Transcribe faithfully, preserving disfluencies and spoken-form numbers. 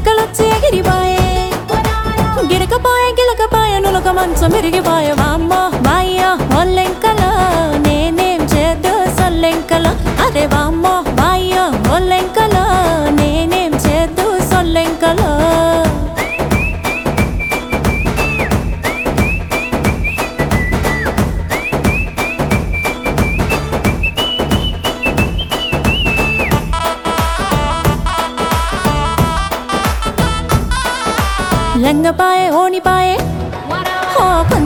రెక్కలొచ్చి ఎగిరిపాయే గిరకపాయ గిలకపాయ నులక మంచం విరిగిపాయ వామ్మ వాయ్య ఒల్లెంకల నేనేం చేద్దు సొల్లెంకల అదే వామ్మ వాయ్య ఒల్లెంకల నేనేం చేద్దు సొల్లెంకల లంగపాయే ఓనిపాయే